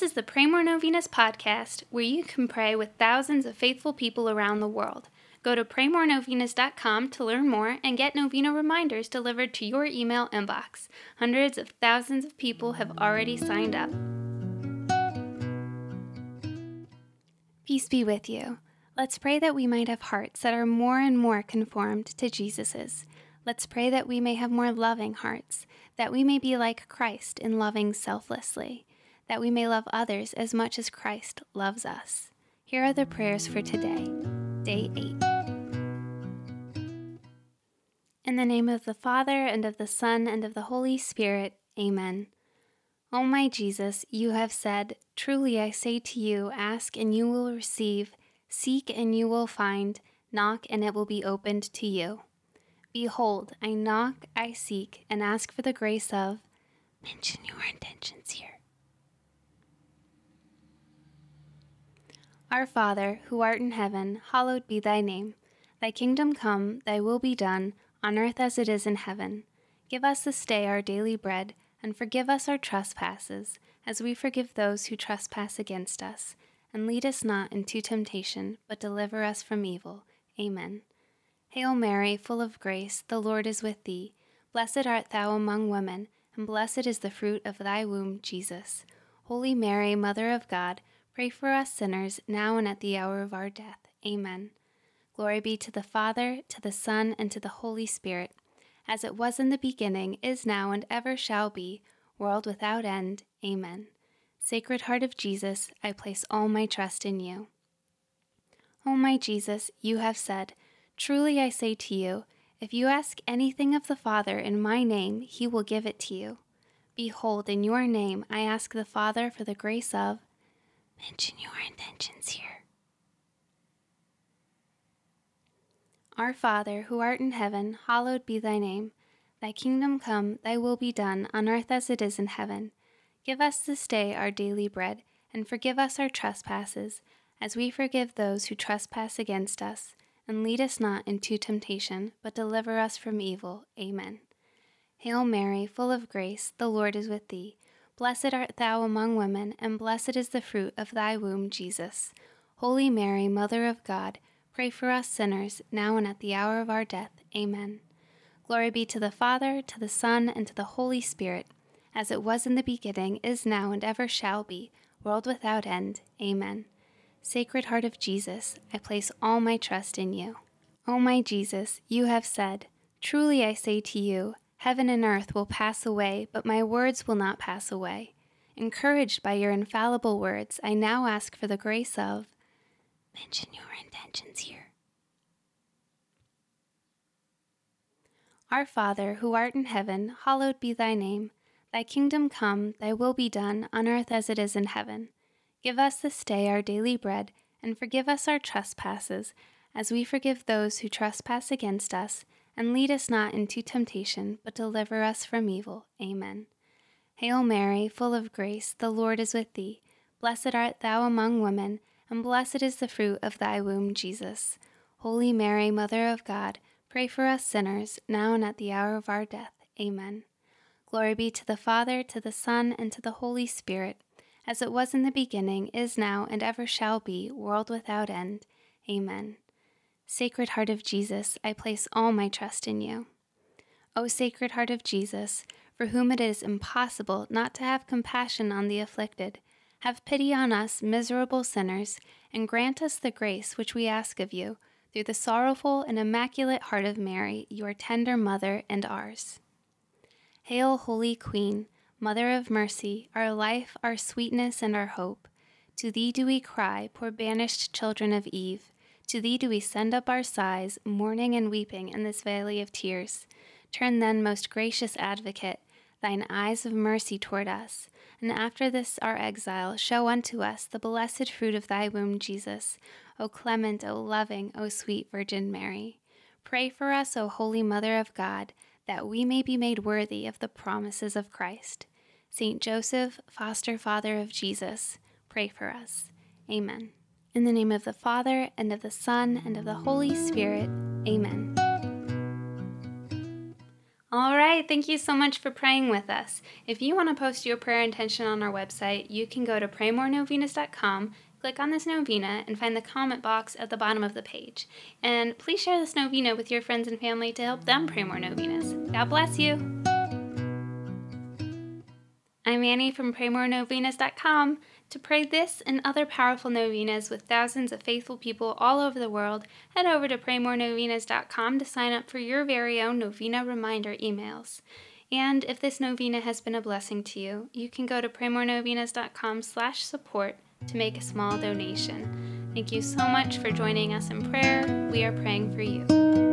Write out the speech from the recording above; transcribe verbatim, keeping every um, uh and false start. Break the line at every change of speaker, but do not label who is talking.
is the Pray More Novenas podcast, where you can pray with thousands of faithful people around the world. Go to pray more novenas dot com to learn more and get novena reminders delivered to your email inbox. Hundreds of thousands of people have already signed up. Peace be with you. Let's pray that we might have hearts that are more and more conformed to Jesus's. Let's pray that we may have more loving hearts, that we may be like Christ in loving selflessly, that we may love others as much as Christ loves us. Here are the prayers for today, day eight. In the name of the Father, and of the Son, and of the Holy Spirit, Amen. O my Jesus, you have said, "Truly I say to you, ask and you will receive, seek and you will find, knock and it will be opened to you." Behold, I knock, I seek, and ask for the grace of... Mention your intentions here. Our Father, who art in heaven, hallowed be thy name. Thy kingdom come, thy will be done, on earth as it is in heaven. Give us this day our daily bread, and forgive us our trespasses, as we forgive those who trespass against us. And lead us not into temptation, but deliver us from evil. Amen. Hail Mary, full of grace, the Lord is with thee. Blessed art thou among women, and blessed is the fruit of thy womb, Jesus. Holy Mary, Mother of God, pray for us sinners, now and at the hour of our death. Amen. Glory be to the Father, to the Son, and to the Holy Spirit, as it was in the beginning, is now, and ever shall be, world without end. Amen. Sacred Heart of Jesus, I place all my trust in you. O my Jesus, you have said, "Truly I say to you, if you ask anything of the Father in my name, he will give it to you." Behold, in your name I ask the Father for the grace of... Mention your intentions here. Our Father, who art in heaven, hallowed be thy name. Thy kingdom come, thy will be done, on earth as it is in heaven. Give us this day our daily bread, and forgive us our trespasses, as we forgive those who trespass against us. And lead us not into temptation, but deliver us from evil. Amen. Hail Mary, full of grace, the Lord is with thee. Blessed art thou among women, and blessed is the fruit of thy womb, Jesus. Holy Mary, Mother of God, pray for us sinners, now and at the hour of our death. Amen. Glory be to the Father, to the Son, and to the Holy Spirit, as it was in the beginning, is now, and ever shall be, world without end. Amen. Sacred Heart of Jesus, I place all my trust in you. O my Jesus, you have said, "Truly I say to you, heaven and earth will pass away, but my words will not pass away." Encouraged by your infallible words, I now ask for the grace of... Mention your intentions here. Our Father, who art in heaven, hallowed be thy name. Thy kingdom come, thy will be done, on earth as it is in heaven. Give us this day our daily bread, and forgive us our trespasses, as we forgive those who trespass against us. And lead us not into temptation, but deliver us from evil. Amen. Hail Mary, full of grace, the Lord is with thee. Blessed art thou among women, and blessed is the fruit of thy womb, Jesus. Holy Mary, Mother of God, pray for us sinners, now and at the hour of our death. Amen. Glory be to the Father, to the Son, and to the Holy Spirit, as it was in the beginning, is now, and ever shall be, world without end. Amen. Sacred Heart of Jesus, I place all my trust in you. O Sacred Heart of Jesus, for whom it is impossible not to have compassion on the afflicted, have pity on us miserable sinners, and grant us the grace which we ask of you, through the sorrowful and immaculate heart of Mary, your tender mother and ours. Hail, Holy Queen, Mother of mercy, our life, our sweetness, and our hope. To thee do we cry, poor banished children of Eve. To thee do we send up our sighs, mourning and weeping in this valley of tears. Turn then, most gracious Advocate, thine eyes of mercy toward us, and after this our exile, show unto us the blessed fruit of thy womb, Jesus. O clement, O loving, O sweet Virgin Mary. Pray for us, O Holy Mother of God, that we may be made worthy of the promises of Christ. Saint Joseph, foster father of Jesus, pray for us. Amen. In the name of the Father, and of the Son, and of the Holy Spirit. Amen. All right, thank you so much for praying with us. If you want to post your prayer intention on our website, you can go to pray more novenas dot com, click on this novena, and find the comment box at the bottom of the page. And please share this novena with your friends and family to help them pray more novenas. God bless you. I'm Annie from pray more novenas dot com. To pray this and other powerful novenas with thousands of faithful people all over the world, head over to pray more novenas dot com to sign up for your very own novena reminder emails. And if this novena has been a blessing to you, you can go to pray more novenas dot com slash support to make a small donation. Thank you so much for joining us in prayer. We are praying for you.